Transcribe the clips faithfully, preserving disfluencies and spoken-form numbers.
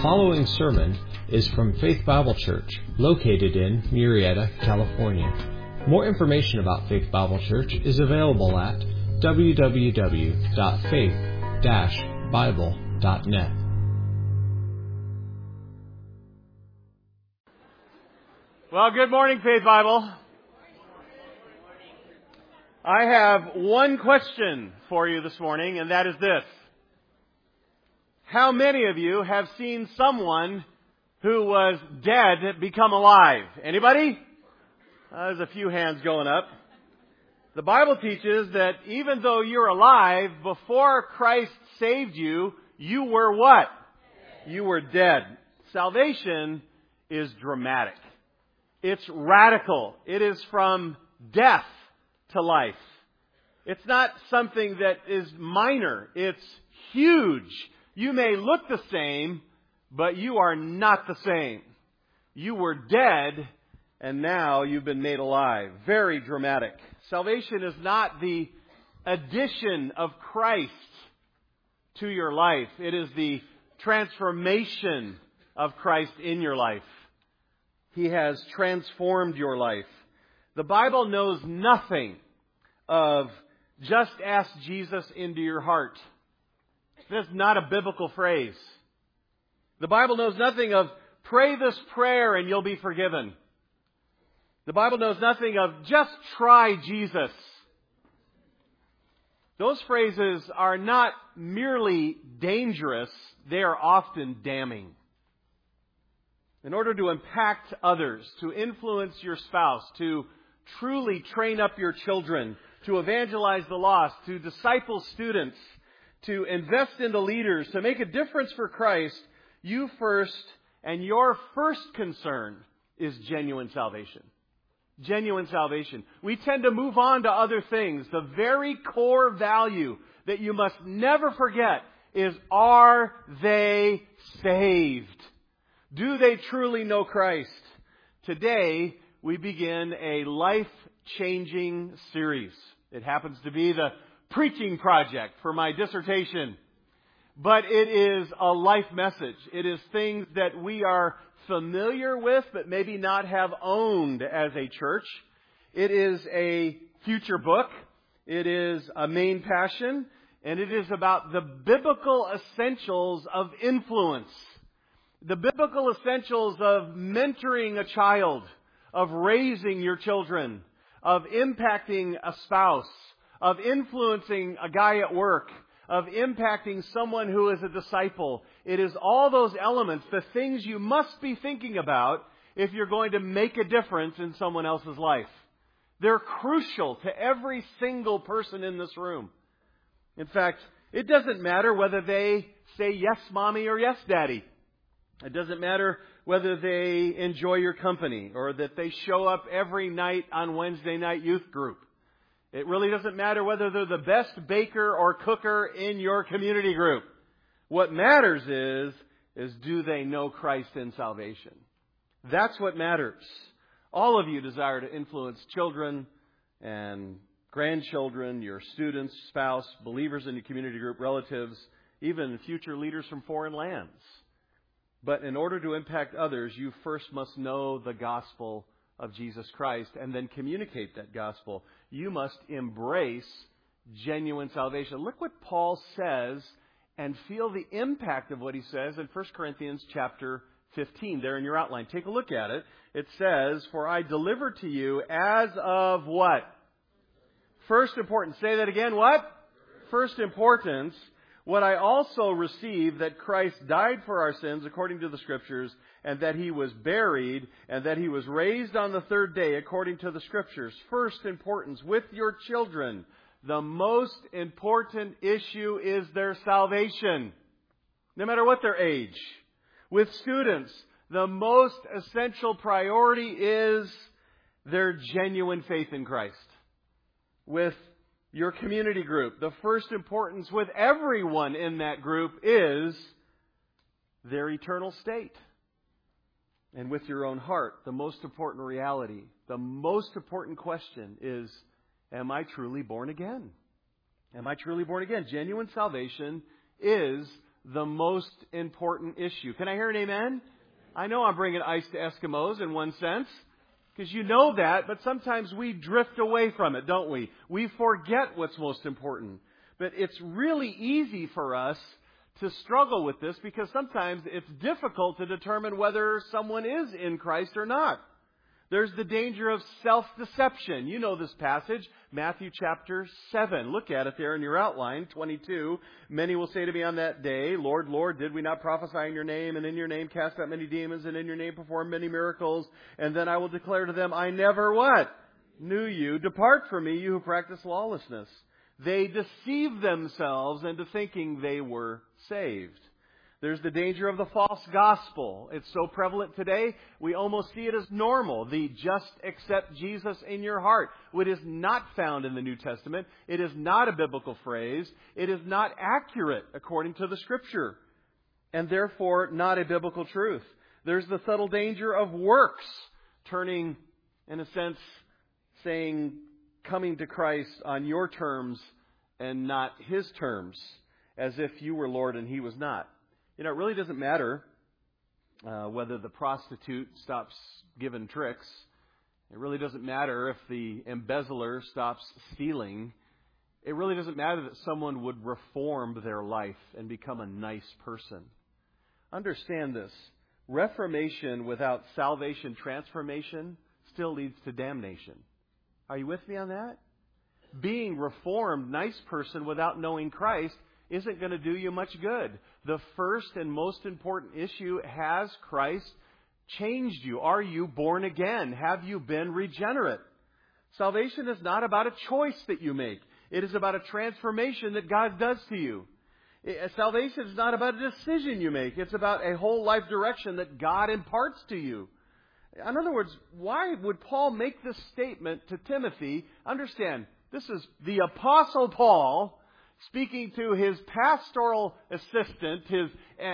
following sermon is from Faith Bible Church, located in Murrieta, California. More information about Faith Bible Church is available at w w w dot faith dash bible dot net. Well, good morning, Faith Bible. I have one question for you this morning, and that is this. How many of you have seen someone who was dead become alive? Anybody? Uh, there's a few hands going up. The Bible teaches that even though you're alive, before Christ saved you, you were what? You were dead. Salvation is dramatic. It's radical. It is from death to life. It's not something that is minor. It's huge. You may look the same, but you are not the same. You were dead, and now you've been made alive. Very dramatic. Salvation is not the addition of Christ to your life. It is the transformation of Christ in your life. He has transformed your life. The Bible knows nothing of just ask Jesus into your heart. That's not a biblical phrase. The Bible knows nothing of pray this prayer and you'll be forgiven. The Bible knows nothing of just try Jesus. Those phrases are not merely dangerous, they are often damning. In order to impact others, to influence your spouse, to truly train up your children, to evangelize the lost, to disciple students, to invest in the leaders, to make a difference for Christ, you first, and your first concern is genuine salvation. Genuine salvation. We tend to move on to other things. The very core value that you must never forget is, are they saved? Do they truly know Christ? Today, we begin a life-changing series. It happens to be the preaching project for my dissertation. But it is a life message. It is things that we are familiar with, but maybe not have owned as a church. It is a future book. It is a main passion. And it is about the biblical essentials of influence. The biblical essentials of mentoring a child, of raising your children, of impacting a spouse, of influencing a guy at work, of impacting someone who is a disciple. It is all those elements, the things you must be thinking about if you're going to make a difference in someone else's life. They're crucial to every single person in this room. In fact, it doesn't matter whether they say yes, mommy, or yes, daddy. It doesn't matter whether they enjoy your company or that they show up every night on Wednesday night youth group. It really doesn't matter whether they're the best baker or cooker in your community group. What matters is, is do they know Christ in salvation? That's what matters. All of you desire to influence children and grandchildren, your students, spouse, believers in your community group, relatives, even future leaders from foreign lands. But in order to impact others, you first must know the gospel of Jesus Christ and then communicate that gospel. You must embrace genuine salvation. Look what Paul says and feel the impact of what he says in First Corinthians chapter fifteen. There in your outline. Take a look at it. It says, for I delivered to you as of what? First importance. Say that again. What? First importance. What I also received, that Christ died for our sins according to the Scriptures, and that He was buried, and that He was raised on the third day according to the Scriptures. First importance, with your children, the most important issue is their salvation, no matter what their age. With students, the most essential priority is their genuine faith in Christ. With your community group, the first importance with everyone in that group is their eternal state. And with your own heart, the most important reality, the most important question is, am I truly born again? Am I truly born again? Genuine salvation is the most important issue. Can I hear an amen? I know I'm bringing ice to Eskimos in one sense, because you know that, but sometimes we drift away from it, don't we? We forget what's most important. But it's really easy for us to struggle with this because sometimes it's difficult to determine whether someone is in Christ or not. There's the danger of self-deception. You know this passage, Matthew chapter seven. Look at it there in your outline, twenty-two. Many will say to me on that day, Lord, Lord, did we not prophesy in your name, and in your name cast out many demons, and in your name perform many miracles? And then I will declare to them, I never what? Knew you. Depart from me, you who practice lawlessness. They deceive themselves into thinking they were saved. There's the danger of the false gospel. It's so prevalent today, we almost see it as normal. The just accept Jesus in your heart. It is not found in the New Testament. It is not a biblical phrase. It is not accurate according to the Scripture, and therefore not a biblical truth. There's the subtle danger of works, turning, in a sense, saying, coming to Christ on your terms and not His terms, as if you were Lord and He was not. You know, it really doesn't matter uh, whether the prostitute stops giving tricks. It really doesn't matter if the embezzler stops stealing. It really doesn't matter that someone would reform their life and become a nice person. Understand this. Reformation without salvation transformation still leads to damnation. Are you with me on that? Being reformed, nice person without knowing Christ isn't going to do you much good. The first and most important issue, has Christ changed you? Are you born again? Have you been regenerate? Salvation is not about a choice that you make. It is about a transformation that God does to you. Salvation is not about a decision you make. It's about a whole life direction that God imparts to you. In other words, why would Paul make this statement to Timothy? Understand, this is the Apostle Paul speaking to his pastoral assistant, his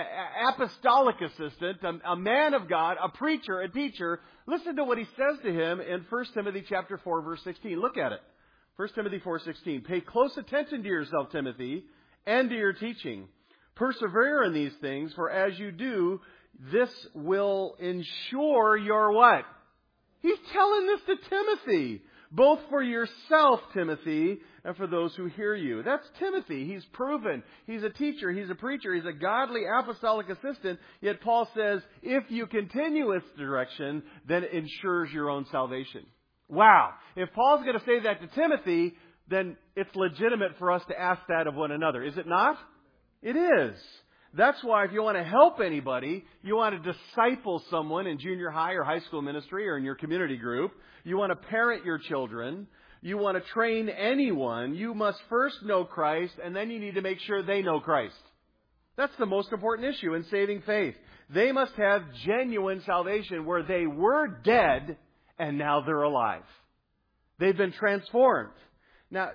apostolic assistant, a man of God, a preacher, a teacher. Listen to what he says to him in First Timothy chapter four, verse sixteen. Look at it. First Timothy four sixteen. Pay close attention to yourself, Timothy, and to your teaching. Persevere in these things, for as you do, this will ensure your what? He's telling this to Timothy. Both for yourself, Timothy, and for those who hear you. That's Timothy. He's proven. He's a teacher. He's a preacher. He's a godly apostolic assistant. Yet Paul says, if you continue its direction, then it ensures your own salvation. Wow. If Paul's going to say that to Timothy, then it's legitimate for us to ask that of one another. Is it not? It is. That's why if you want to help anybody, you want to disciple someone in junior high or high school ministry or in your community group, you want to parent your children, you want to train anyone, you must first know Christ, and then you need to make sure they know Christ. That's the most important issue in saving faith. They must have genuine salvation where they were dead and now they're alive. They've been transformed. Now,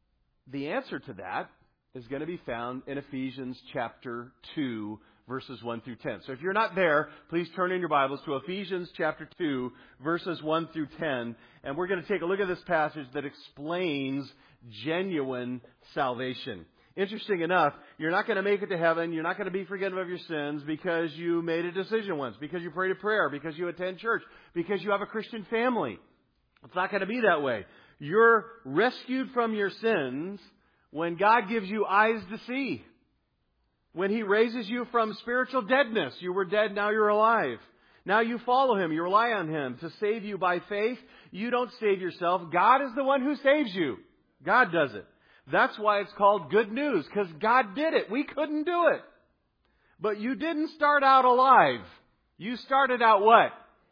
the answer to that is going to be found in Ephesians chapter two, verses one through ten. So if you're not there, please turn in your Bibles to Ephesians chapter two, verses one through ten. And we're going to take a look at this passage that explains genuine salvation. Interesting enough, you're not going to make it to heaven. You're not going to be forgiven of your sins because you made a decision once, because you prayed a prayer, because you attend church, because you have a Christian family. It's not going to be that way. You're rescued from your sins when God gives you eyes to see. When He raises you from spiritual deadness. You were dead, now you're alive. Now you follow Him. You rely on Him to save you by faith. You don't save yourself. God is the one who saves you. God does it. That's why it's called good news, because God did it. We couldn't do it. But you didn't start out alive. You started out what?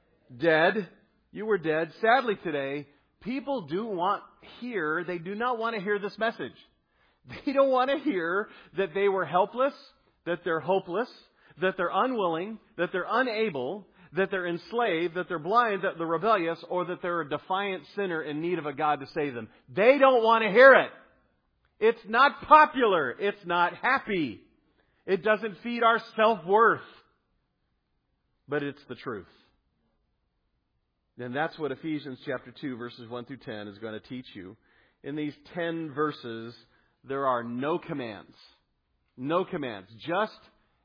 Dead. You were dead. Sadly today, people do want hear, they do not want to hear this message. They don't want to hear that they were helpless, that they're hopeless, that they're unwilling, that they're unable, that they're enslaved, that they're blind, that they're rebellious, or that they're a defiant sinner in need of a God to save them. They don't want to hear it. It's not popular. It's not happy. It doesn't feed our self-worth. But it's the truth. And that's what Ephesians chapter two, verses one through ten is going to teach you. In these ten verses, there are no commands. No commands. Just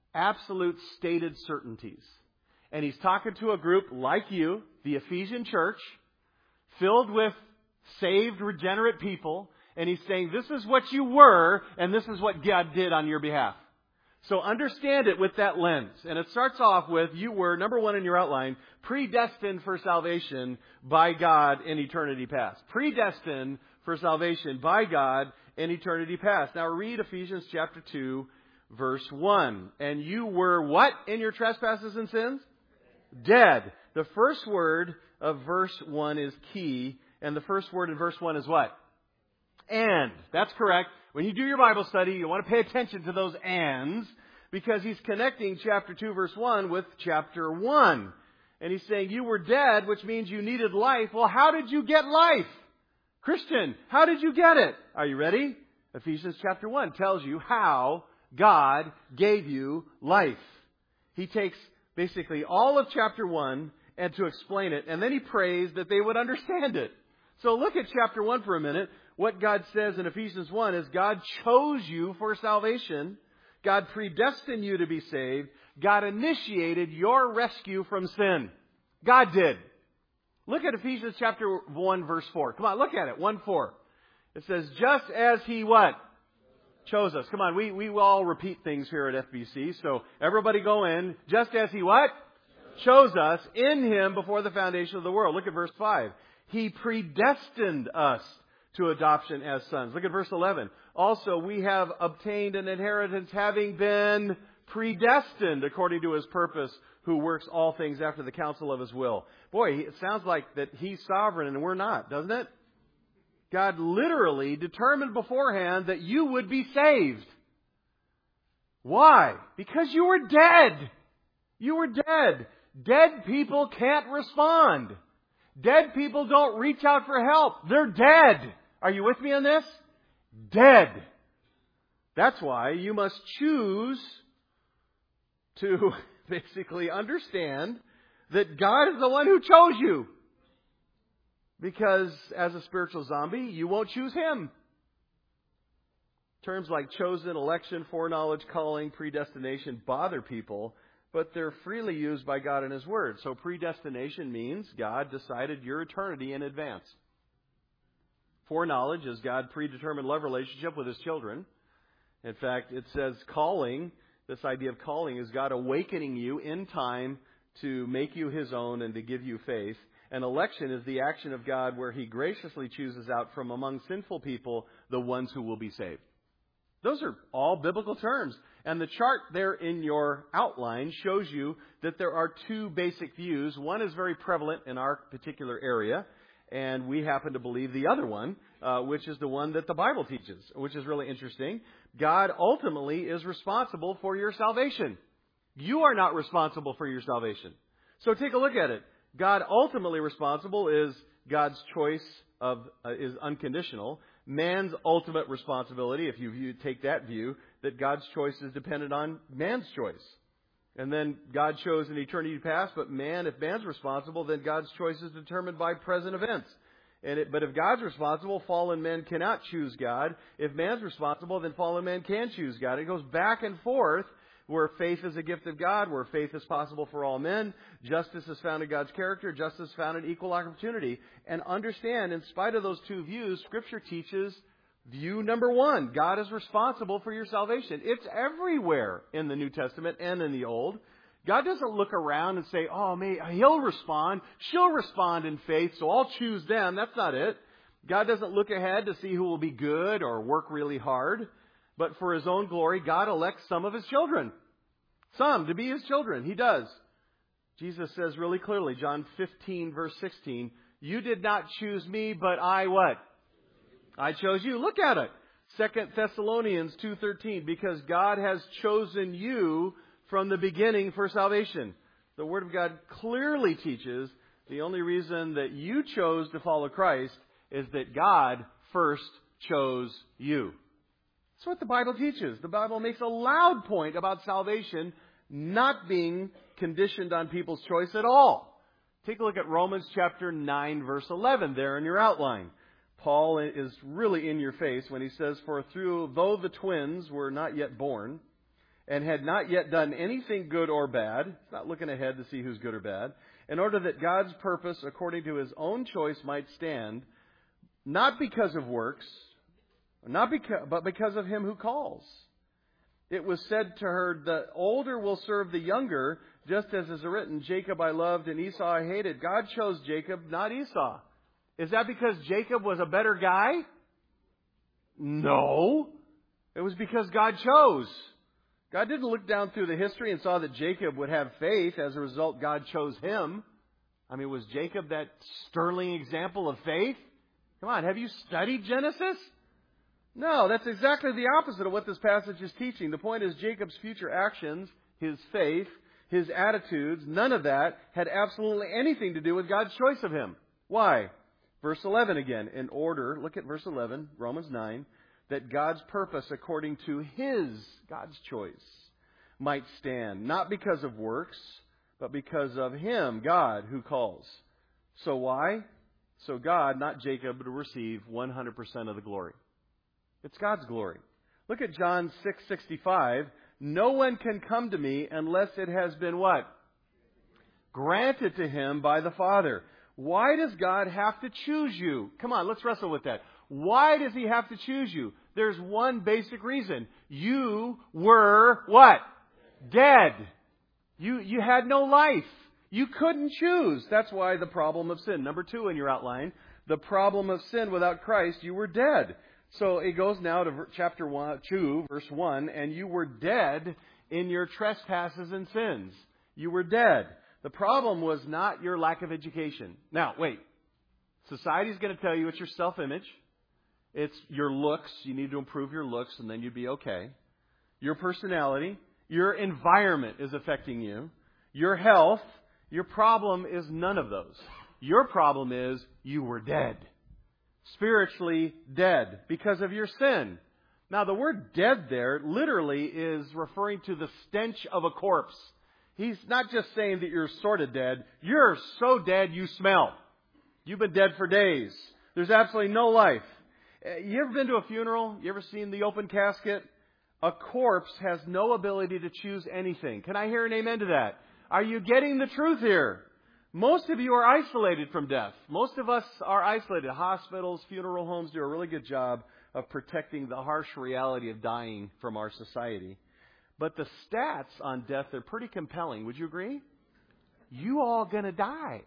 absolute stated certainties. And he's talking to a group like you, the Ephesian church, filled with saved, regenerate people. And he's saying, this is what you were, and this is what God did on your behalf. So understand it with that lens. And it starts off with, you were, number one in your outline, predestined for salvation by God in eternity past. Predestined for salvation by God in eternity past. Now read Ephesians chapter two, verse one. And you were what in your trespasses and sins? Dead. The first word of verse one is key. And the first word in verse one is what? And. That's correct. When you do your Bible study, you want to pay attention to those ands, because he's connecting chapter two, verse one with chapter one. And he's saying you were dead, which means you needed life. Well, how did you get life? Christian, how did you get it? Are you ready? Ephesians chapter one tells you how God gave you life. He takes basically all of chapter one and to explain it, and then he prays that they would understand it. So look at chapter one for a minute. What God says in Ephesians one is God chose you for salvation. God predestined you to be saved. God initiated your rescue from sin. God did. Look at Ephesians chapter one, verse four. Come on, look at it. one four. It says, just as He what? Chose us. Come on, we, we all repeat things here at F B C. So everybody go in. Just as He what? Chose us in Him before the foundation of the world. Look at verse five. He predestined us to adoption as sons. Look at verse eleven. Also, we have obtained an inheritance having been predestined according to His purpose, who works all things after the counsel of His will. Boy, it sounds like that He's sovereign and we're not, doesn't it? God literally determined beforehand that you would be saved. Why? Because you were dead. You were dead. Dead people can't respond. Dead people don't reach out for help. They're dead. Are you with me on this? Dead. That's why you must choose to basically understand that God is the one who chose you. Because as a spiritual zombie, you won't choose Him. Terms like chosen, election, foreknowledge, calling, predestination bother people, but they're freely used by God in His Word. So predestination means God decided your eternity in advance. Foreknowledge is God predetermined love relationship with His children. In fact, it says calling, this idea of calling is God awakening you in time to make you His own and to give you faith. And election is the action of God where He graciously chooses out from among sinful people the ones who will be saved. Those are all biblical terms. And the chart there in your outline shows you that there are two basic views. One is very prevalent in our particular area, and we happen to believe the other one, uh, which is the one that the Bible teaches, which is really interesting. God ultimately is responsible for your salvation. You are not responsible for your salvation. So take a look at it. God ultimately responsible is God's choice of uh, is unconditional. Man's ultimate responsibility, if you view, take that view, that God's choice is dependent on man's choice. And then God chose in eternity past, but man, if man's responsible, then God's choice is determined by present events. And it, but if God's responsible, fallen men cannot choose God. If man's responsible, then fallen men can choose God. It goes back and forth. Where faith is a gift of God, where faith is possible for all men, justice is found in God's character, justice is found in equal opportunity. And understand, in spite of those two views, Scripture teaches view number one. God is responsible for your salvation. It's everywhere in the New Testament and in the Old. God doesn't look around and say, oh, may He'll respond, she'll respond in faith, so I'll choose them. That's not it. God doesn't look ahead to see who will be good or work really hard. But for His own glory, God elects some of His children. Some to be His children. He does. Jesus says really clearly, John fifteen, verse sixteen, you did not choose me, but I what? I chose you. Look at it. Second Thessalonians two thirteen, because God has chosen you from the beginning for salvation. The Word of God clearly teaches the only reason that you chose to follow Christ is that God first chose you. That's what the Bible teaches. The Bible makes a loud point about salvation not being conditioned on people's choice at all. Take a look at Romans chapter nine, verse eleven there in your outline. Paul is really in your face when he says, for through, though the twins were not yet born, and had not yet done anything good or bad. He's not looking ahead to see who's good or bad. In order that God's purpose, according to his own choice, might stand, not because of works, not because, but because of him who calls. It was said to her, the older will serve the younger, just as is written, Jacob I loved and Esau I hated. God chose Jacob, not Esau. Is that because Jacob was a better guy? No. It was because God chose. God didn't look down through the history and saw that Jacob would have faith. As a result, God chose him. I mean, was Jacob that sterling example of faith? Come on, have you studied Genesis? No, that's exactly the opposite of what this passage is teaching. The point is Jacob's future actions, his faith, his attitudes, none of that had absolutely anything to do with God's choice of him. Why? Verse eleven again. In order, look at verse eleven, Romans nine, that God's purpose according to his, God's choice, might stand. Not because of works, but because of him, God, who calls. So why? So God, not Jacob, would receive one hundred percent of the glory. It's God's glory. Look at John six sixty-five. No one can come to me unless it has been what? Granted to him by the Father. Why does God have to choose you? Come on, let's wrestle with that. Why does he have to choose you? There's one basic reason. You were what? Dead. You, you had no life. You couldn't choose. That's why the problem of sin. Number two in your outline, the problem of sin without Christ, you were dead. So it goes now to chapter one, two, verse one, and you were dead in your trespasses and sins. You were dead. The problem was not your lack of education. Now, wait. Society's going to tell you it's your self-image. It's your looks. You need to improve your looks and then you'd be okay. Your personality. Your environment is affecting you. Your health. Your problem is none of those. Your problem is you were dead. Spiritually dead because of your sin. Now, the word dead there literally is referring to the stench of a corpse. He's not just saying that you're sort of dead. You're so dead you smell. You've been dead for days. There's absolutely no life. You ever been to a funeral? You ever seen the open casket? A corpse has no ability to choose anything. Can I hear an amen to that? Are you getting the truth here? Most of you are isolated from death. Most of us are isolated. Hospitals, funeral homes do a really good job of protecting the harsh reality of dying from our society. But the stats on death are pretty compelling. Would you agree? You all going to die.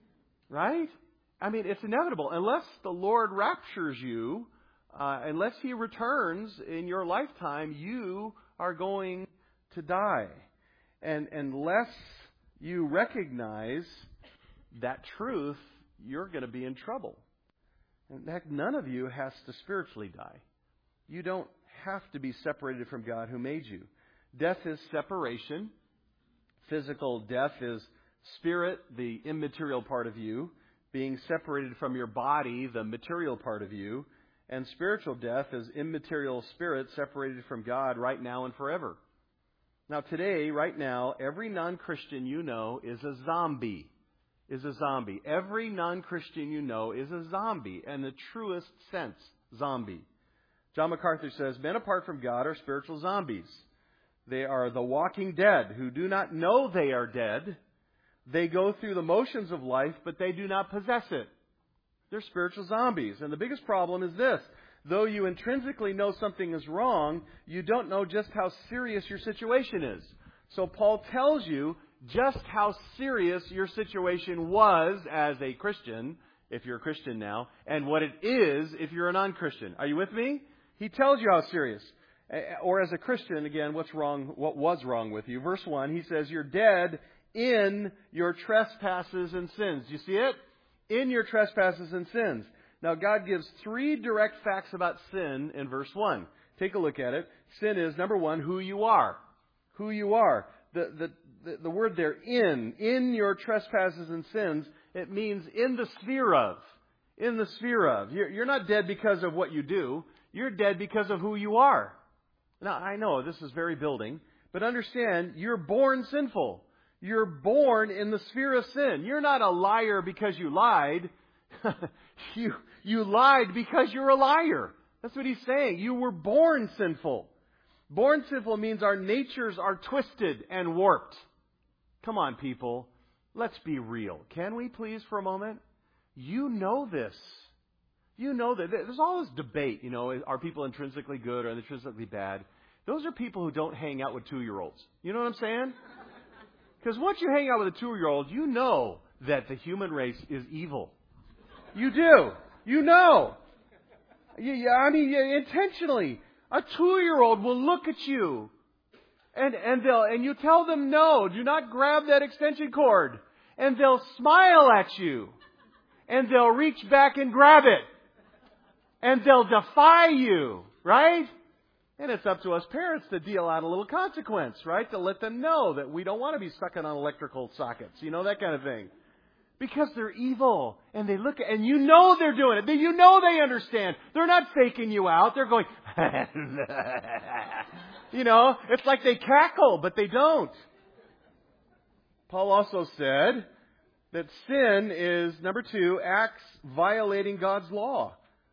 Right? I mean, it's inevitable. Unless the Lord raptures you, uh, unless He returns in your lifetime, you are going to die. And unless you recognize that truth, you're going to be in trouble. In fact, none of you has to spiritually die. You don't have to be separated from God who made you. Death is separation. Physical death is spirit, the immaterial part of you, being separated from your body, the material part of you. And spiritual death is immaterial spirit separated from God right now and forever. Now today, right now, every non-Christian you know is a zombie. Is a zombie. Every non-Christian you know is a zombie, in the truest sense, zombie. John MacArthur says, men apart from God are spiritual zombies. They are the walking dead who do not know they are dead. They go through the motions of life, but they do not possess it. They're spiritual zombies. And the biggest problem is this. Though you intrinsically know something is wrong, you don't know just how serious your situation is. So Paul tells you just how serious your situation was as a Christian, if you're a Christian now, and what it is if you're a non-Christian. Are you with me? He tells you how serious. Or as a Christian, again, what's wrong, what was wrong with you. Verse one, he says, you're dead in your trespasses and sins. Do you see it? In your trespasses and sins. Now, God gives three direct facts about sin in verse one. Take a look at it. Sin is, number one, who you are. Who you are. The, the, the, the word there, in, in your trespasses and sins, it means in the sphere of. In the sphere of. You're, you're not dead because of what you do. You're dead because of who you are. Now, I know this is very building, but understand, you're born sinful. You're born in the sphere of sin. You're not a liar because you lied. you, you lied because you're a liar. That's what he's saying. You were born sinful. Born sinful means our natures are twisted and warped. Come on, people. Let's be real. Can we please for a moment? You know this. You know that. There's all this debate, you know, are people intrinsically good or intrinsically bad? Those are people who don't hang out with two-year-olds. You know what I'm saying? Because once you hang out with a two-year-old, you know that the human race is evil. You do. You know. You, you, I mean, you, intentionally. A two-year-old will look at you and, and they'll, and you tell them no, do not grab that extension cord. And they'll smile at you. And they'll reach back and grab it. And they'll defy you, right? And it's up to us parents to deal out a little consequence, right? To let them know that we don't want to be sucking on electrical sockets, you know, that kind of thing. Because they're evil. And they look at, and you know they're doing it. You know they understand. They're not faking you out. They're going, you know, it's like they cackle, but they don't. Paul also said that sin is, number two, acts violating God's law.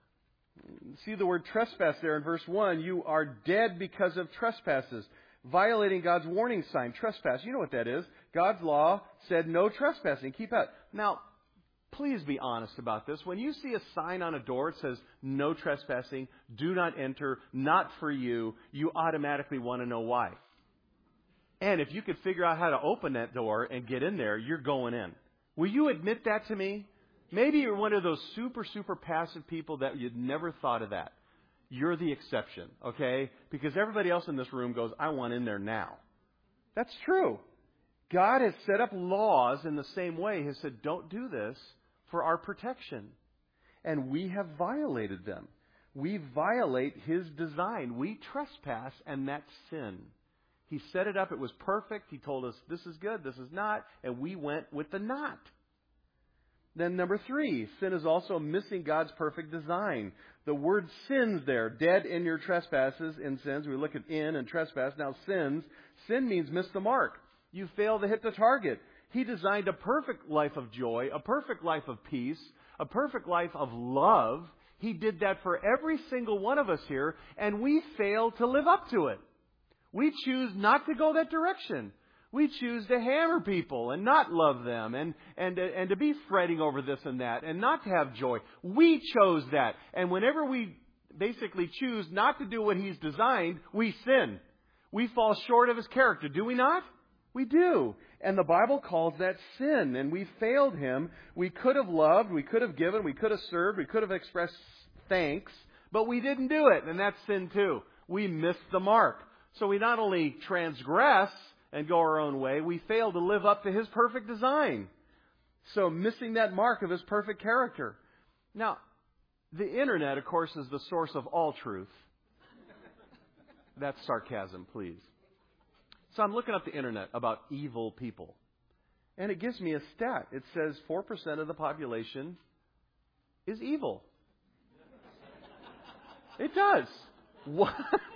See the word trespass there in verse one. You are dead because of trespasses. Violating God's warning sign, trespass. You know what that is. God's law said no trespassing. Keep out. Now, please be honest about this. When you see a sign on a door that says no trespassing, do not enter, not for you, you automatically want to know why. And if you could figure out how to open that door and get in there, you're going in. Will you admit that to me? Maybe you're one of those super, super passive people that you'd never thought of that. You're the exception, okay? Because everybody else in this room goes, I want in there now. That's true. God has set up laws in the same way. He has said, don't do this for our protection. And we have violated them. We violate His design. We trespass, and that's sin. He set it up. It was perfect. He told us, this is good, this is not. And we went with the not. Then number three, sin is also missing God's perfect design. The word sins there, dead in your trespasses, in sins. We look at in and trespass. Now sins. Sin means miss the mark. You fail to hit the target. He designed a perfect life of joy, a perfect life of peace, a perfect life of love. He did that for every single one of us here, and we fail to live up to it. We choose not to go that direction. We choose to hammer people and not love them and, and, and to be fretting over this and that and not to have joy. We chose that. And whenever we basically choose not to do what He's designed, we sin. We fall short of His character. Do we not? We do. And the Bible calls that sin. And we failed Him. We could have loved. We could have given. We could have served. We could have expressed thanks. But we didn't do it. And that's sin too. We missed the mark. So we not only transgress and go our own way, we fail to live up to His perfect design. So missing that mark of His perfect character. Now, the internet, of course, is the source of all truth. That's sarcasm, please. So I'm looking up the internet about evil people. And it gives me a stat. It says four percent of the population is evil. It does. What?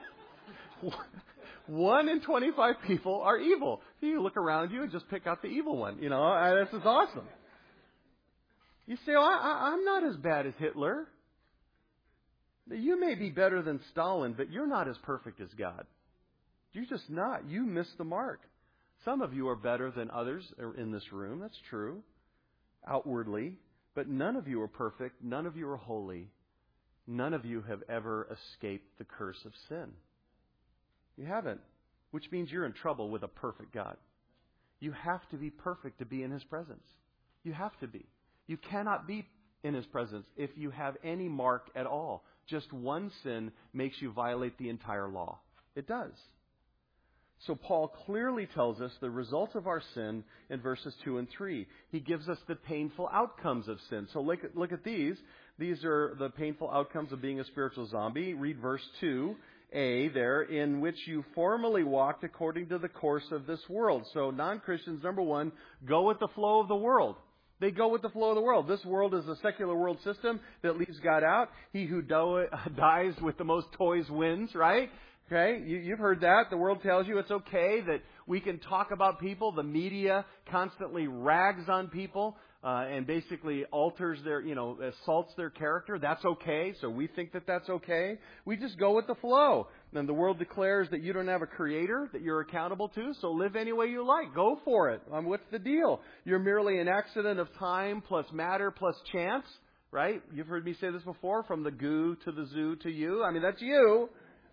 One in twenty-five people are evil. So you look around you and just pick out the evil one. You know, this is awesome. You say, oh, I, I'm not as bad as Hitler. You may be better than Stalin, but you're not as perfect as God. You're just not. You missed the mark. Some of you are better than others in this room. That's true. Outwardly. But none of you are perfect. None of you are holy. None of you have ever escaped the curse of sin. You haven't. Which means you're in trouble with a perfect God. You have to be perfect to be in His presence. You have to be. You cannot be in His presence if you have any mark at all. Just one sin makes you violate the entire law. It does. So Paul clearly tells us the result of our sin in verses two and three. He gives us the painful outcomes of sin. So look at, look at these. These are the painful outcomes of being a spiritual zombie. Read verse two. A there, in which you formerly walked according to the course of this world. So non-Christians, number one, go with the flow of the world. They go with the flow of the world. This world is a secular world system that leaves God out. He who do- dies with the most toys wins, right? Okay, you, you've heard that. The world tells you it's okay that we can talk about people. The media constantly rags on people. uh, and basically alters their, you know, assaults their character, that's okay. So we think that that's okay. We just go with the flow. And the world declares that you don't have a creator that you're accountable to, so live any way you like. Go for it. Um, what's the deal? You're merely an accident of time plus matter plus chance, right? You've heard me say this before, from the goo to the zoo to you. I mean, that's you.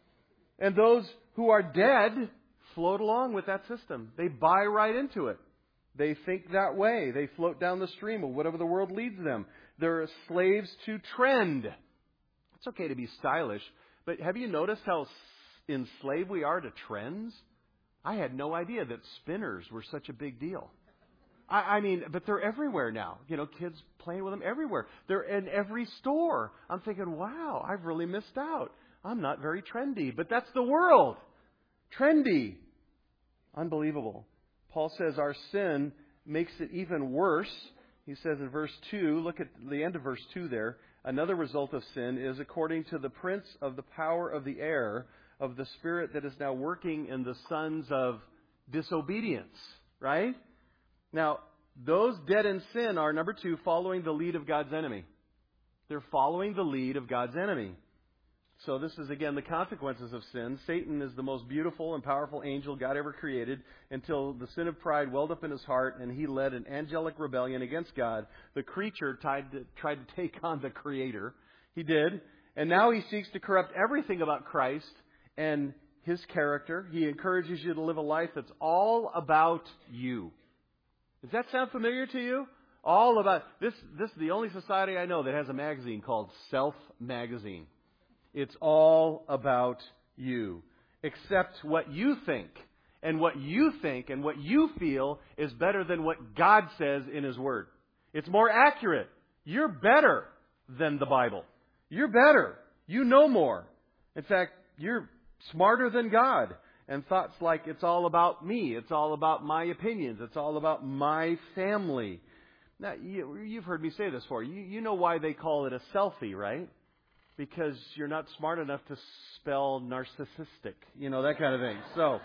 And those who are dead float along with that system. They buy right into it. They think that way. They float down the stream of whatever the world leads them. They're slaves to trend. It's okay to be stylish, but have you noticed how enslaved we are to trends? I had no idea that spinners were such a big deal. I, I mean, but they're everywhere now. You know, kids playing with them everywhere. They're in every store. I'm thinking, wow, I've really missed out. I'm not very trendy, but that's the world. Trendy. Unbelievable. Paul says our sin makes it even worse. He says in verse two, look at the end of verse two there. Another result of sin is according to the prince of the power of the air, of the spirit that is now working in the sons of disobedience. Right? Now, those dead in sin are, number two, following the lead of God's enemy. They're following the lead of God's enemy. So this is, again, the consequences of sin. Satan is the most beautiful and powerful angel God ever created until the sin of pride welled up in his heart and he led an angelic rebellion against God. The creature tried to, tried to take on the Creator. He did. And now he seeks to corrupt everything about Christ and His character. He encourages you to live a life that's all about you. Does that sound familiar to you? All about... This, this is the only society I know that has a magazine called Self Magazine. It's all about you. Accept what you think. And what you think and what you feel is better than what God says in His Word. It's more accurate. You're better than the Bible. You're better. You know more. In fact, you're smarter than God. And thoughts like, it's all about me. It's all about my opinions. It's all about my family. Now, you, you've heard me say this before. You, you know why they call it a selfie, right? Because you're not smart enough to spell narcissistic. You know, that kind of thing. So,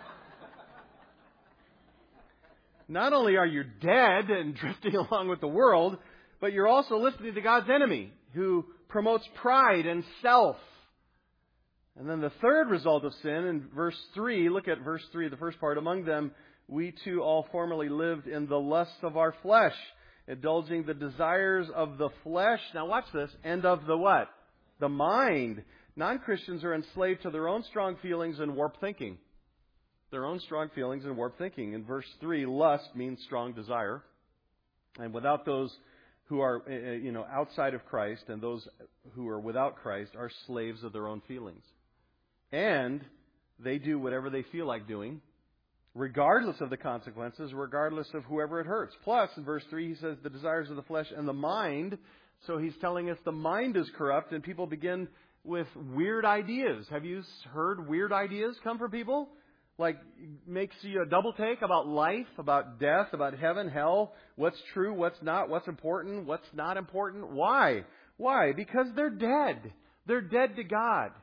not only are you dead and drifting along with the world, but you're also listening to God's enemy, who promotes pride and self. And then the third result of sin in verse three, look at verse three, the first part. Among them, we too all formerly lived in the lusts of our flesh, indulging the desires of the flesh. Now watch this. And of the what? The mind. Non-Christians are enslaved to their own strong feelings and warped thinking. Their own strong feelings and warped thinking. In verse three, lust means strong desire. And without those who are, you know, outside of Christ, and those who are without Christ are slaves of their own feelings. And they do whatever they feel like doing, regardless of the consequences, regardless of whoever it hurts. Plus, in verse three, he says the desires of the flesh and the mind. So he's telling us the mind is corrupt, and people begin with weird ideas. Have you heard weird ideas come from people? Like, makes you a double take about life, about death, about heaven, hell, what's true, what's not, what's important, what's not important. Why? Why? Because they're dead. They're dead to God.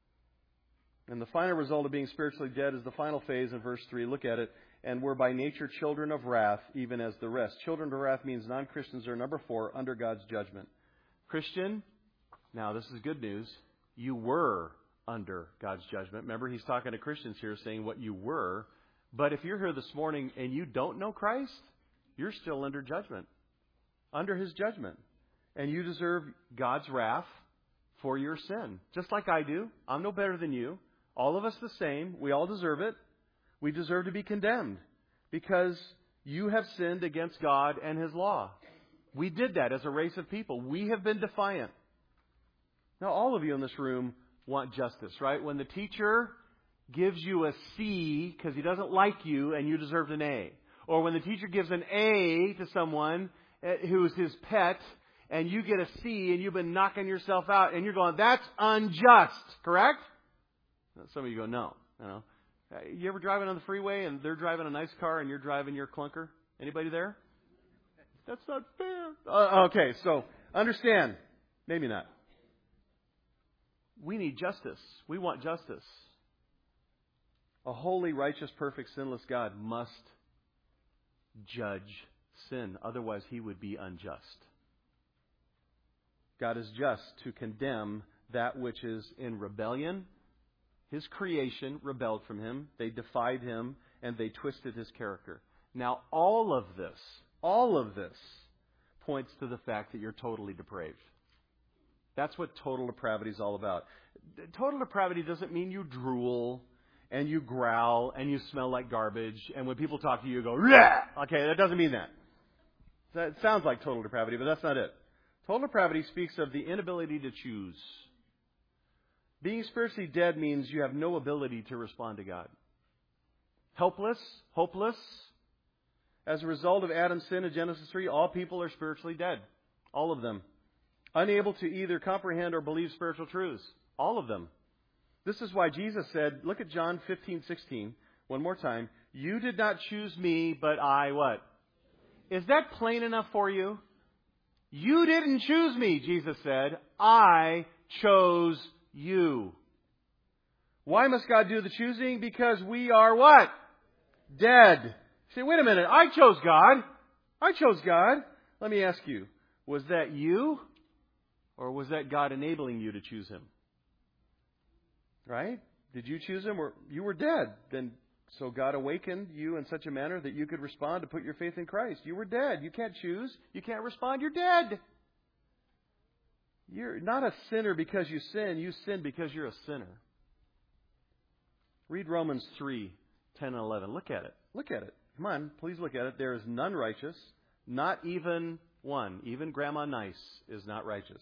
And the final result of being spiritually dead is the final phase in verse three. Look at it. And we're by nature children of wrath, even as the rest. Children of wrath means non-Christians are, number four, under God's judgment. Christian, now this is good news. You were under God's judgment. Remember, he's talking to Christians here saying what you were. But if you're here this morning and you don't know Christ, you're still under judgment. Under His judgment. And you deserve God's wrath for your sin. Just like I do. I'm no better than you. All of us the same. We all deserve it. We deserve to be condemned. Because you have sinned against God and His law. We did that as a race of people. We have been defiant. Now, all of you in this room want justice, right? When the teacher gives you a C because he doesn't like you and you deserved an A. Or when the teacher gives an A to someone who's his pet and you get a C and you've been knocking yourself out and you're going, that's unjust, correct? Some of you go, no. You know, you ever driving on the freeway and they're driving a nice car and you're driving your clunker? Anybody there? That's not fair. Uh, okay, so understand. Maybe not. We need justice. We want justice. A holy, righteous, perfect, sinless God must judge sin. Otherwise, He would be unjust. God is just to condemn that which is in rebellion. His creation rebelled from Him. They defied Him, and they twisted His character. Now, all of this, all of this points to the fact that you're totally depraved. That's what total depravity is all about. Total depravity doesn't mean you drool and you growl and you smell like garbage, and when people talk to you, you go, "Bleh!" Okay, that doesn't mean that. That sounds like total depravity, but that's not it. Total depravity speaks of the inability to choose. Being spiritually dead means you have no ability to respond to God. Helpless, hopeless. As a result of Adam's sin in Genesis three, all people are spiritually dead. All of them. Unable to either comprehend or believe spiritual truths. All of them. This is why Jesus said, look at John fifteen sixteen, one more time. You did not choose me, but I what? Is that plain enough for you? You didn't choose me, Jesus said. I chose you. Why must God do the choosing? Because we are what? Dead. You say, wait a minute, I chose God. I chose God. Let me ask you, was that you? Or was that God enabling you to choose Him? Right? Did you choose Him? Or you were dead. Then so God awakened you in such a manner that you could respond to put your faith in Christ. You were dead. You can't choose. You can't respond. You're dead. You're not a sinner because you sin. You sin because you're a sinner. Read Romans three, ten and eleven. Look at it. Look at it. Come on, please look at it. There is none righteous, not even one. Even Grandma Nice is not righteous.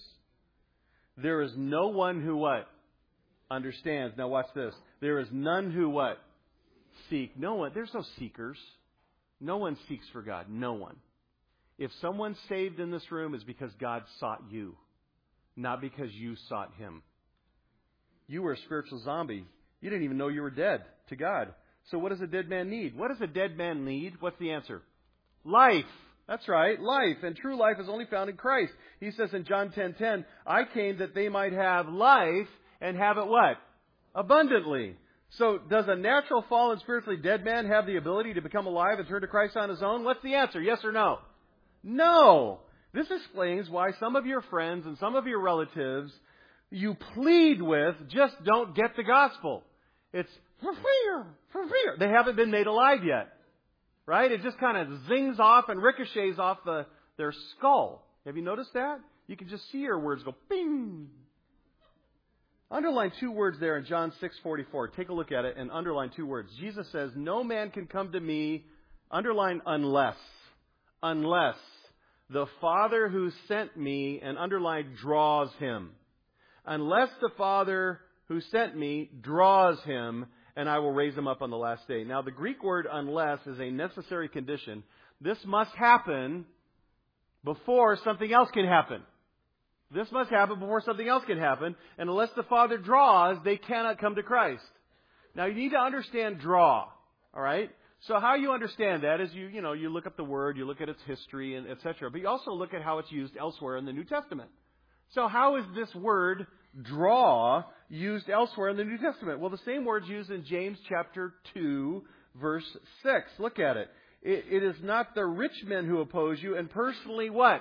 There is no one who what? Understands. Now watch this. There is none who what? Seek. No one. There's no seekers. No one seeks for God. No one. If someone's saved in this room, it's because God sought you, not because you sought Him. You were a spiritual zombie. You didn't even know you were dead to God. So what does a dead man need? What does a dead man need? What's the answer? Life. That's right, life. And true life is only found in Christ. He says in John ten ten, I came that they might have life and have it what? Abundantly. So does a natural fallen spiritually dead man have the ability to become alive and turn to Christ on his own? What's the answer? Yes or no? No. This explains why some of your friends and some of your relatives you plead with just don't get the gospel. It's for fear, for fear. They haven't been made alive yet. Right? It just kind of zings off and ricochets off the their skull. Have you noticed that? You can just see your words go bing. Underline two words there in John six forty-four. Take a look at it and underline two words. Jesus says, no man can come to me, underline unless, unless the Father who sent me, and underline draws him. Unless the Father who sent me draws him, and I will raise him up on the last day. Now, the Greek word unless is a necessary condition. This must happen before something else can happen. This must happen before something else can happen. And unless the Father draws, they cannot come to Christ. Now, you need to understand draw. All right? So how you understand that is you, you know, you look up the word, you look at its history, and et cetera. But you also look at how it's used elsewhere in the New Testament. So how is this word draw used elsewhere in the New Testament? Well, the same word's used in James chapter two, verse six. Look at it. It, it is not the rich men who oppose you and personally what?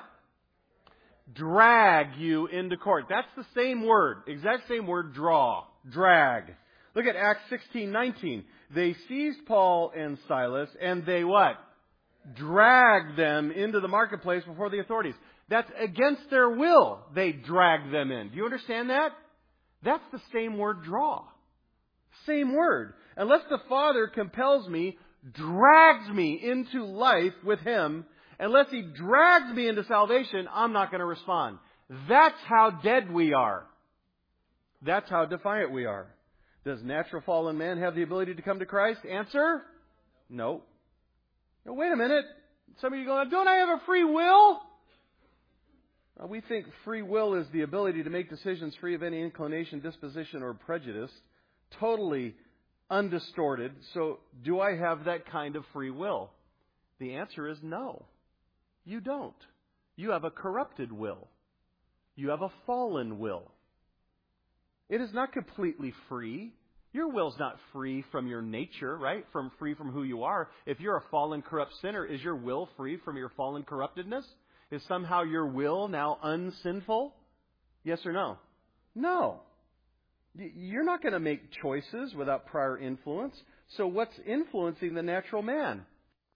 Drag you into court. That's the same word. Exact same word, draw. Drag. Look at Acts sixteen nineteen. They seized Paul and Silas and they what? Dragged them into the marketplace before the authorities. That's against their will. They dragged them in. Do you understand that? That's the same word, draw. Same word. Unless the Father compels me, drags me into life with Him, unless He drags me into salvation, I'm not going to respond. That's how dead we are. That's how defiant we are. Does natural fallen man have the ability to come to Christ? Answer? No. No, wait a minute. Some of you going, don't I have a free will? Uh, we think free will is the ability to make decisions free of any inclination, disposition, or prejudice. Totally undistorted. So, do I have that kind of free will? The answer is no. You don't. You have a corrupted will. You have a fallen will. It is not completely free. Your will's not free from your nature, right? From free from who you are. If you're a fallen, corrupt sinner, is your will free from your fallen corruptedness? Is somehow your will now unsinful? Yes or no? No. You're not going to make choices without prior influence. So what's influencing the natural man?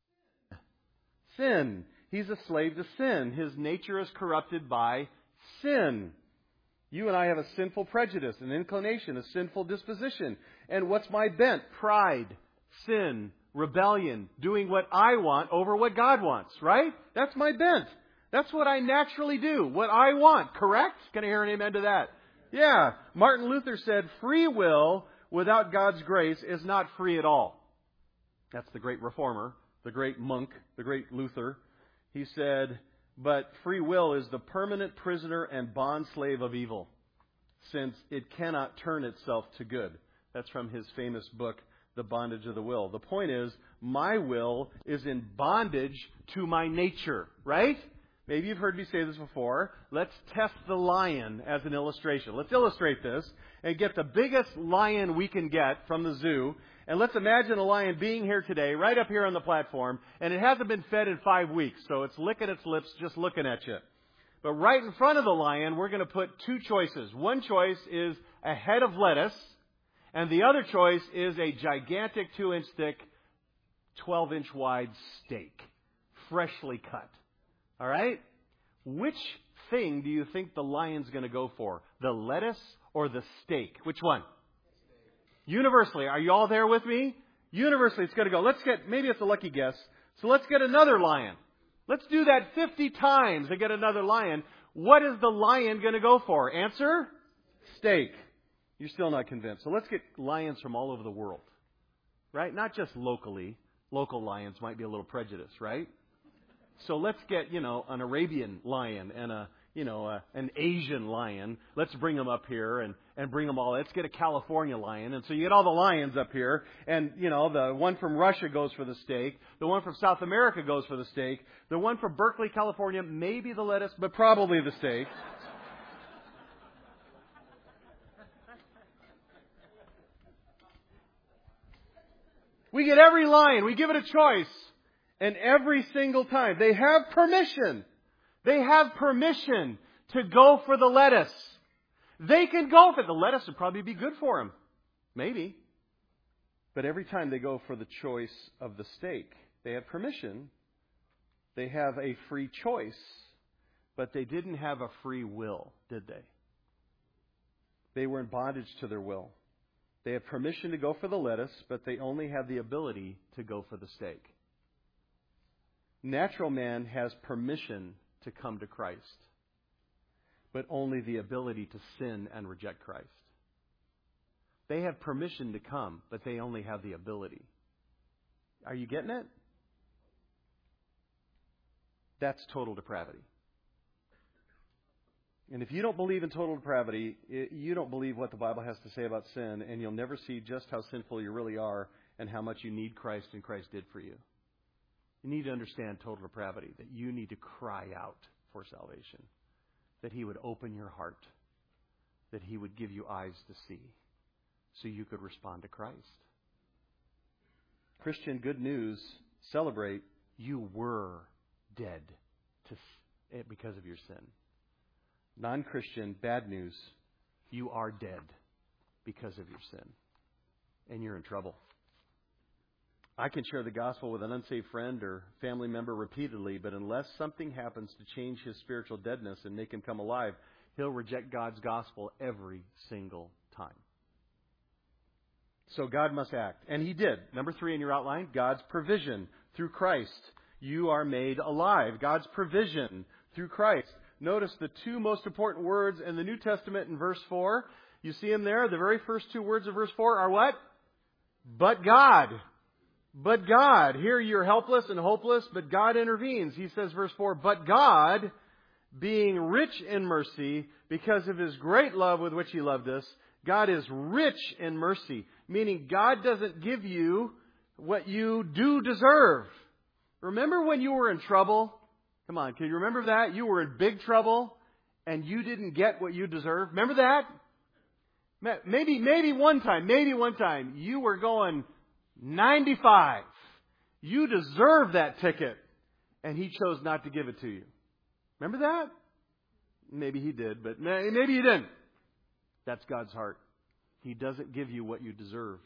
Sin. He's a slave to sin. His nature is corrupted by sin. You and I have a sinful prejudice, an inclination, a sinful disposition. And what's my bent? Pride, sin, rebellion, doing what I want over what God wants, right? That's my bent. That's what I naturally do, what I want, correct? Can I hear an amen to that? Yeah. Martin Luther said, free will without God's grace is not free at all. That's the great reformer, the great monk, the great Luther. He said, but free will is the permanent prisoner and bond slave of evil, since it cannot turn itself to good. That's from his famous book, The Bondage of the Will. The point is, my will is in bondage to my nature, right? Maybe you've heard me say this before. Let's test the lion as an illustration. Let's illustrate this and get the biggest lion we can get from the zoo. And let's imagine a lion being here today, right up here on the platform, and it hasn't been fed in five weeks, so it's licking its lips just looking at you. But right in front of the lion, we're going to put two choices. One choice is a head of lettuce, and the other choice is a gigantic two-inch thick, twelve-inch wide steak, freshly cut. All right? Which thing do you think the lion's going to go for? The lettuce or the steak? Which one? Universally, are you all there with me? Universally, it's going to go. Let's get, maybe it's a lucky guess. So let's get another lion. Let's do that fifty times and get another lion. What is the lion going to go for? Answer? Steak. You're still not convinced. So let's get lions from all over the world. Right? Not just locally. Local lions might be a little prejudiced, right? So let's get, you know, an Arabian lion and a, you know, a, an Asian lion. Let's bring them up here and, and bring them all. Let's get a California lion. And so you get all the lions up here. And, you know, the one from Russia goes for the steak. The one from South America goes for the steak. The one from Berkeley, California, maybe the lettuce, but probably the steak. We get every lion. We give it a choice. And every single time, they have permission. They have permission to go for the lettuce. They can go for it. The lettuce would probably be good for them. Maybe. But every time they go for the choice of the steak, they have permission. They have a free choice. But they didn't have a free will, did they? They were in bondage to their will. They have permission to go for the lettuce, but they only have the ability to go for the steak. Natural man has permission to come to Christ, but only the ability to sin and reject Christ. They have permission to come, but they only have the ability. Are you getting it? That's total depravity. And if you don't believe in total depravity, you don't believe what the Bible has to say about sin, and you'll never see just how sinful you really are and how much you need Christ and Christ did for you. You need to understand total depravity, that you need to cry out for salvation, that He would open your heart, that He would give you eyes to see, so you could respond to Christ. Christian good news, celebrate, you were dead to, because of your sin. Non-Christian bad news, you are dead because of your sin, and you're in trouble. I can share the gospel with an unsaved friend or family member repeatedly, but unless something happens to change his spiritual deadness and make him come alive, he'll reject God's gospel every single time. So God must act. And He did. Number three in your outline, God's provision through Christ. You are made alive. God's provision through Christ. Notice the two most important words in the New Testament in verse four. You see them there. The very first two words of verse four are what? But God. But God. Here you're helpless and hopeless, but God intervenes. He says, verse four, but God, being rich in mercy, because of His great love with which He loved us, God is rich in mercy. Meaning God doesn't give you what you do deserve. Remember when you were in trouble? Come on, can you remember that? You were in big trouble and you didn't get what you deserved. Remember that? Maybe, maybe one time, maybe one time you were going ninety-five. You deserve that ticket. And He chose not to give it to you. Remember that? Maybe He did, but maybe He didn't. That's God's heart. He doesn't give you what you deserve.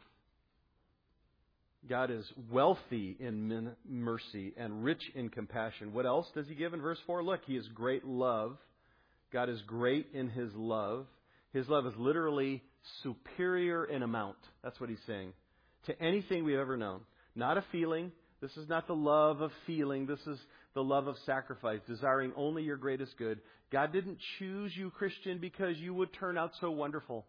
God is wealthy in mercy and rich in compassion. What else does He give in verse four? Look, He is great love. God is great in His love. His love is literally superior in amount. That's what He's saying. To anything we've ever known. Not a feeling. This is not the love of feeling. This is the love of sacrifice, desiring only your greatest good. God didn't choose you, Christian, because you would turn out so wonderful.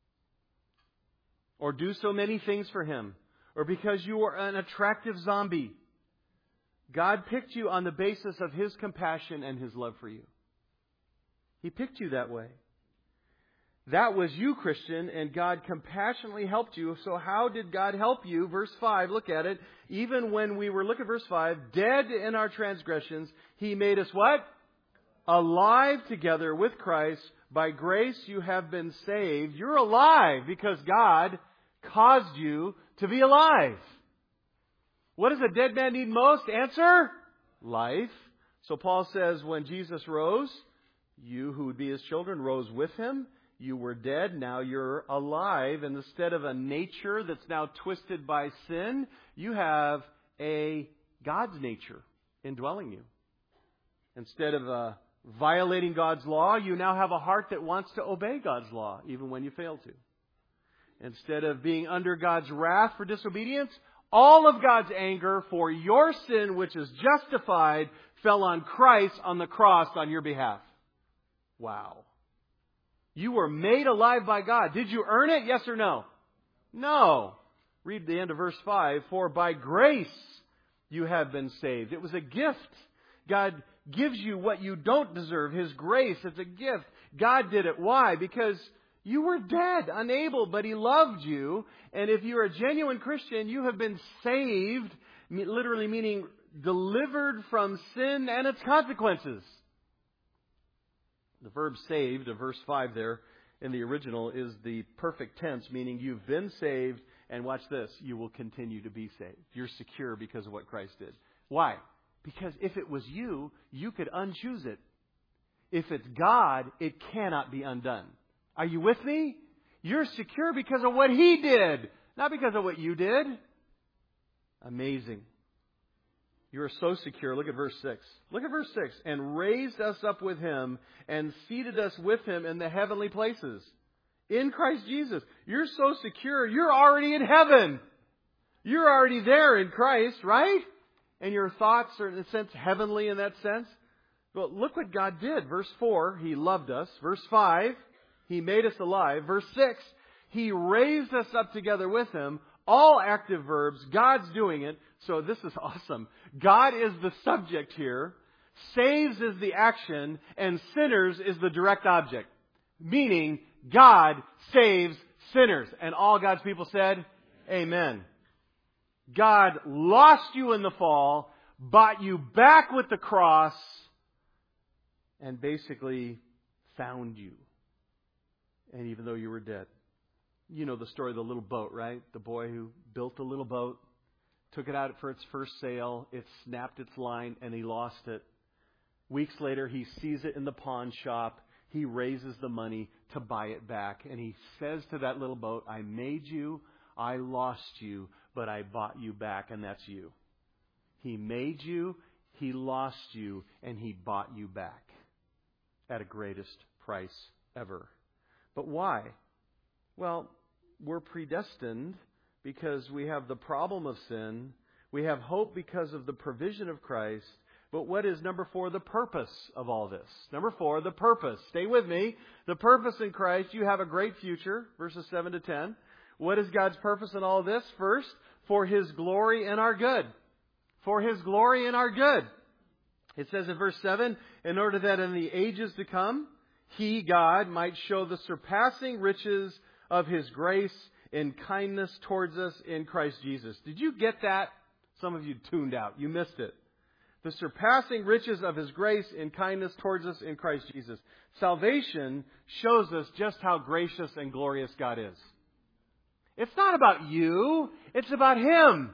Or do so many things for Him. Or because you are an attractive zombie. God picked you on the basis of His compassion and His love for you. He picked you that way. That was you, Christian, and God compassionately helped you. So how did God help you? Verse five, look at it. Even when we were, look at verse five, dead in our transgressions, He made us what? Alive together with Christ. By grace you have been saved. You're alive because God caused you to be alive. What does a dead man need most? Answer? Life. So Paul says when Jesus rose, you who would be His children rose with Him. You were dead, now you're alive. And instead of a nature that's now twisted by sin, you have a God's nature indwelling you. Instead of uh, violating God's law, you now have a heart that wants to obey God's law, even when you fail to. Instead of being under God's wrath for disobedience, all of God's anger for your sin, which is justified, fell on Christ on the cross on your behalf. Wow. You were made alive by God. Did you earn it? Yes or no? No. Read the end of verse five. For by grace you have been saved. It was a gift. God gives you what you don't deserve. His grace, it's a gift. God did it. Why? Because you were dead, unable, but He loved you. And if you're a genuine Christian, you have been saved, literally meaning delivered from sin and its consequences. The verb saved of verse five there in the original is the perfect tense, meaning you've been saved, and watch this, you will continue to be saved. You're secure because of what Christ did. Why? Because if it was you, you could unchoose it. If it's God, it cannot be undone. Are you with me? You're secure because of what He did, not because of what you did. Amazing. You are so secure. Look at verse six. Look at verse six. And raised us up with Him and seated us with Him in the heavenly places. In Christ Jesus. You're so secure. You're already in heaven. You're already there in Christ, right? And your thoughts are in a sense heavenly in that sense. But look what God did. Verse four, He loved us. Verse five, He made us alive. Verse six, He raised us up together with Him. All active verbs. God's doing it. So this is awesome. God is the subject here. Saves is the action. And sinners is the direct object. Meaning, God saves sinners. And all God's people said, Amen. God lost you in the fall, bought you back with the cross, and basically found you. And even though you were dead. You know the story of the little boat, right? The boy who built a little boat, took it out for its first sail, it snapped its line, and he lost it. Weeks later, he sees it in the pawn shop. He raises the money to buy it back. And he says to that little boat, I made you, I lost you, but I bought you back, and that's you. He made you, He lost you, and He bought you back at a greatest price ever. But why? Well, we're predestined because we have the problem of sin. We have hope because of the provision of Christ. But what is, number four, the purpose of all this? Number four, the purpose. Stay with me. The purpose in Christ, you have a great future, verses seven to ten. What is God's purpose in all this? First, for His glory and our good. For His glory and our good. It says in verse seven, in order that in the ages to come, He, God, might show the surpassing riches of His grace in kindness towards us in Christ Jesus. Did you get that? Some of you tuned out. You missed it. The surpassing riches of His grace and kindness towards us in Christ Jesus. Salvation shows us just how gracious and glorious God is. It's not about you. It's about Him.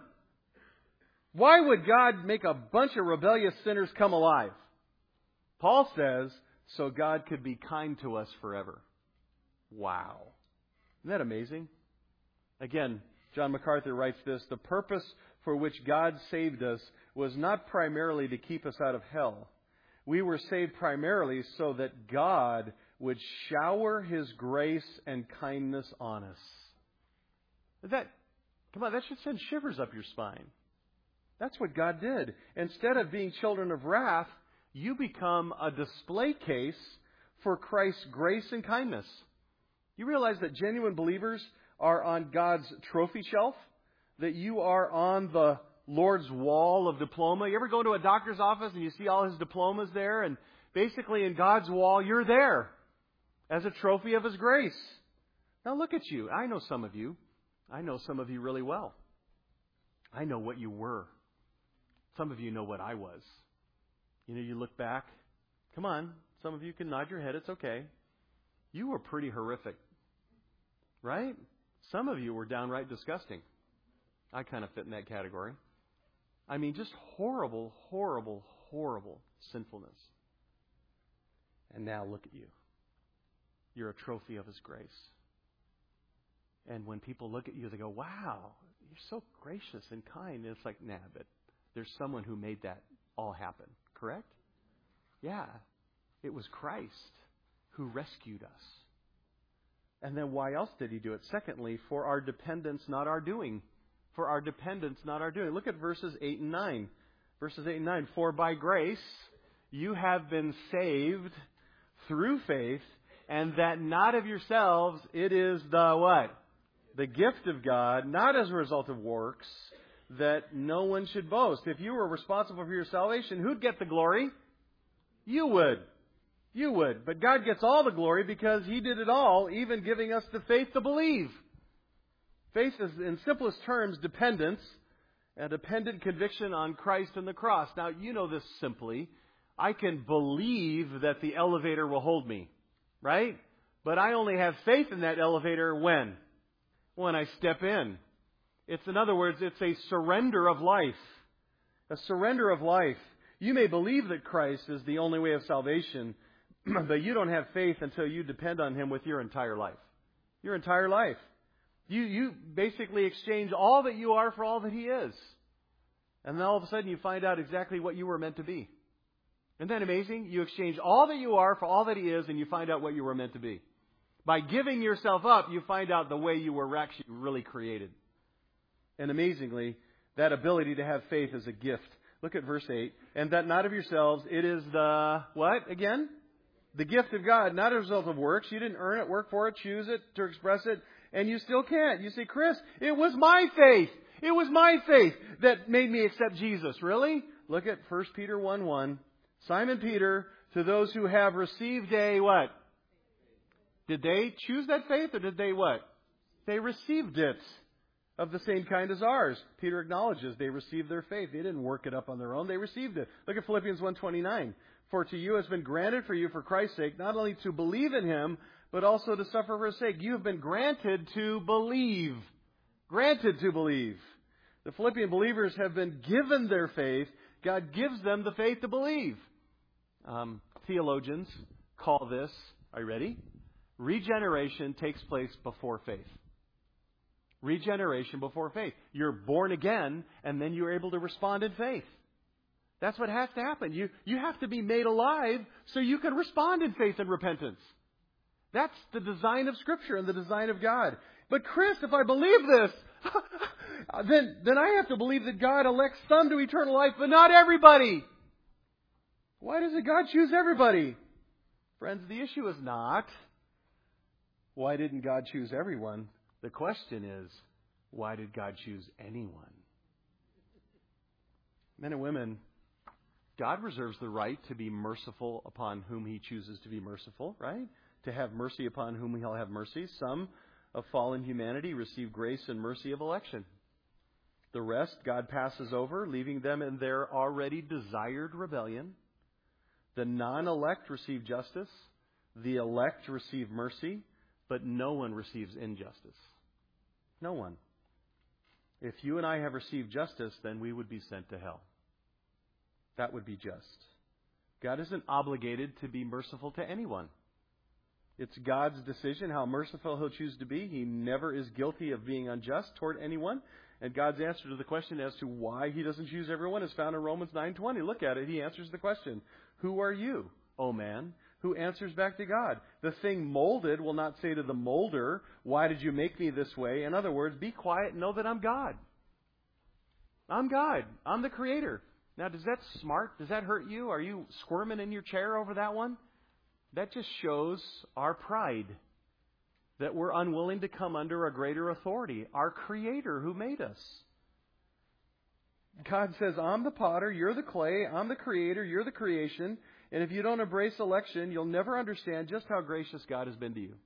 Why would God make a bunch of rebellious sinners come alive? Paul says, so God could be kind to us forever. Wow. Isn't that amazing? Again, John MacArthur writes this, the purpose for which God saved us was not primarily to keep us out of hell. We were saved primarily so that God would shower His grace and kindness on us. That, come on, that should send shivers up your spine. That's what God did. Instead of being children of wrath, you become a display case for Christ's grace and kindness. You realize that genuine believers are on God's trophy shelf? That you are on the Lord's wall of diploma? You ever go to a doctor's office and you see all his diplomas there? And basically in God's wall, you're there as a trophy of His grace. Now look at you. I know some of you. I know some of you really well. I know what you were. Some of you know what I was. You know, you look back. Come on. Some of you can nod your head. It's okay. You were pretty horrific. Right? Some of you were downright disgusting. I kind of fit in that category. I mean, just horrible, horrible, horrible sinfulness. And now look at you. You're a trophy of His grace. And when people look at you, they go, wow, you're so gracious and kind. And it's like, nah, but there's someone who made that all happen. Correct? Yeah. It was Christ who rescued us. And then why else did He do it? Secondly, for our dependence, not our doing. For our dependence, not our doing. Look at verses eight and nine. Verses eight and nine. For by grace you have been saved through faith, and that not of yourselves, it is the what? The gift of God, not as a result of works, that no one should boast. If you were responsible for your salvation, who'd get the glory? You would. You would. But God gets all the glory because He did it all, even giving us the faith to believe. Faith is, in simplest terms, dependence, a dependent conviction on Christ and the cross. Now, you know this simply. I can believe that the elevator will hold me, right? But I only have faith in that elevator when? When I step in. It's, in other words, it's a surrender of life. A surrender of life. You may believe that Christ is the only way of salvation, but you don't have faith until you depend on Him with your entire life. Your entire life. You you basically exchange all that you are for all that He is. And then all of a sudden you find out exactly what you were meant to be. Isn't that amazing? You exchange all that you are for all that He is, and you find out what you were meant to be. By giving yourself up, you find out the way you were actually really created. And amazingly, that ability to have faith is a gift. Look at verse eight. And that not of yourselves, it is the, what again? The gift of God, not a result of works. You didn't earn it, work for it, choose it, to express it. And you still can't. You say, Chris, it was my faith. It was my faith that made me accept Jesus. Really? Look at First Peter one one. Simon Peter, to those who have received a what? Did they choose that faith or did they what? They received it. Of the same kind as ours. Peter acknowledges they received their faith. They didn't work it up on their own. They received it. Look at Philippians one twenty-nine. For to you has been granted for you for Christ's sake, not only to believe in Him, but also to suffer for His sake. You have been granted to believe. Granted to believe. The Philippian believers have been given their faith. God gives them the faith to believe. Um, theologians call this, are you ready? Regeneration takes place before faith. Regeneration before faith. You're born again, and then you're able to respond in faith. That's what has to happen. You, you have to be made alive so you can respond in faith and repentance. That's the design of Scripture and the design of God. But Chris, if I believe this, then, then I have to believe that God elects some to eternal life, but not everybody. Why doesn't God choose everybody? Friends, the issue is not, why didn't God choose everyone? The question is, why did God choose anyone? Men and women, God reserves the right to be merciful upon whom He chooses to be merciful, right? To have mercy upon whom He'll have mercy. Some of fallen humanity receive grace and mercy of election. The rest God passes over, leaving them in their already desired rebellion. The non-elect receive justice. The elect receive mercy. But no one receives injustice. No one. If you and I have received justice, then we would be sent to hell. That would be just. God isn't obligated to be merciful to anyone. It's God's decision how merciful He'll choose to be. He never is guilty of being unjust toward anyone. And God's answer to the question as to why He doesn't choose everyone is found in Romans nine twenty. Look at it. He answers the question, who are you, O man? Who answers back to God? The thing molded will not say to the molder, why did you make me this way? In other words, be quiet and know that I'm God. I'm God. I'm the Creator. Now, does that smart? Does that hurt you? Are you squirming in your chair over that one? That just shows our pride. That we're unwilling to come under a greater authority. Our Creator who made us. God says, I'm the potter, you're the clay, I'm the Creator, you're the creation. And if you don't embrace election, you'll never understand just how gracious God has been to you.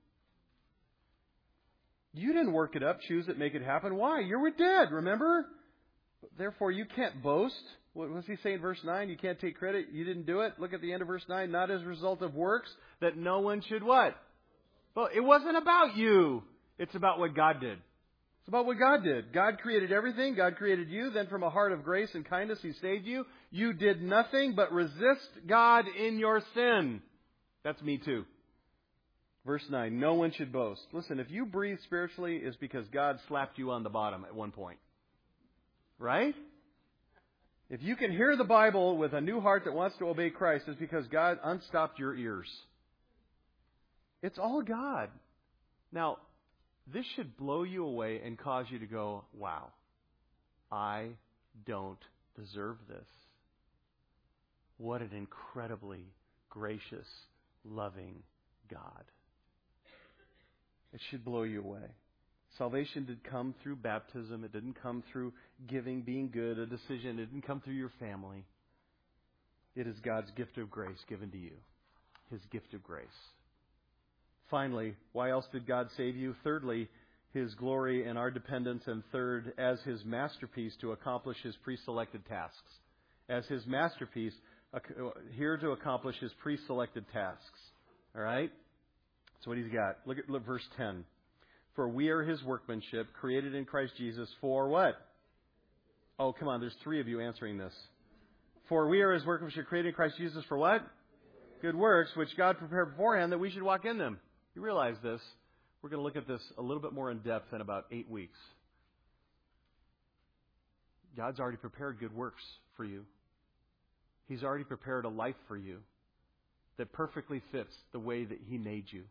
You didn't work it up, choose it, make it happen. Why? You were dead, remember? Therefore, you can't boast. What does he say in verse nine? You can't take credit. You didn't do it. Look at the end of verse nine. Not as a result of works, that no one should what? Well, it wasn't about you. It's about what God did. It's about what God did. God created everything. God created you. Then from a heart of grace and kindness, He saved you. You did nothing but resist God in your sin. That's me too. Verse nine, no one should boast. Listen, if you breathe spiritually, it's because God slapped you on the bottom at one point. Right? If you can hear the Bible with a new heart that wants to obey Christ, it's because God unstopped your ears. It's all God. Now, this should blow you away and cause you to go, wow, I don't deserve this. What an incredibly gracious, loving God. It should blow you away. Salvation did come through baptism. It didn't come through giving, being good, a decision. It didn't come through your family. It is God's gift of grace given to you. His gift of grace. Finally, why else did God save you? Thirdly, His glory and our dependence. And third, as His masterpiece to accomplish His pre-selected tasks. As His masterpiece, here to accomplish His pre-selected tasks. All right? That's what He's got. Look at look, verse ten. For we are His workmanship, created in Christ Jesus for what? Oh, come on, there's three of you answering this. For we are His workmanship, created in Christ Jesus for what? Good works, which God prepared beforehand that we should walk in them. You realize this. We're going to look at this a little bit more in depth in about eight weeks. God's already prepared good works for you. He's already prepared a life for you that perfectly fits the way that He made you.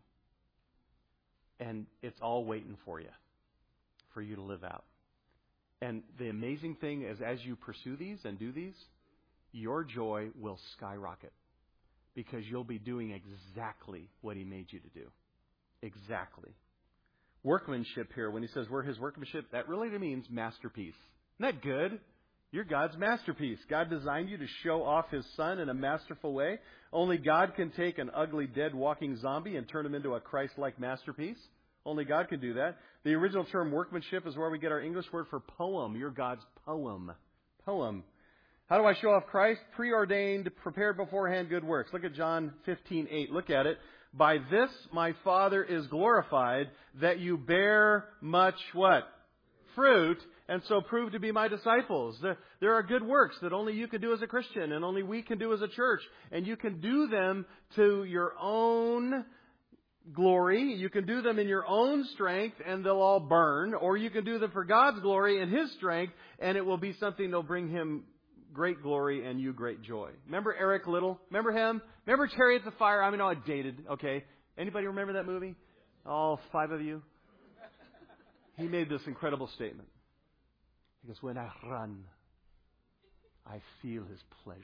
And it's all waiting for you, for you to live out. And the amazing thing is, as you pursue these and do these, your joy will skyrocket. Because you'll be doing exactly what He made you to do. Exactly. Workmanship here, when He says we're His workmanship, that really means masterpiece. Isn't that good? You're God's masterpiece. God designed you to show off His Son in a masterful way. Only God can take an ugly, dead, walking zombie and turn him into a Christ-like masterpiece. Only God can do that. The original term workmanship is where we get our English word for poem. You're God's poem. Poem. How do I show off Christ? Preordained, prepared beforehand good works. Look at John fifteen eight. Look at it. By this my Father is glorified, that you bear much what? Fruit, and so prove to be my disciples. There, there are good works that only you can do as a Christian and only we can do as a church. And you can do them to your own glory. You can do them in your own strength and they'll all burn. Or you can do them for God's glory and His strength and it will be something that'll bring Him great glory and you great joy. Remember Eric Little? Remember him? Remember Chariots of Fire? I mean, I dated. Okay. Anybody remember that movie? All five of you? He made this incredible statement. He goes, when I run, I feel His pleasure.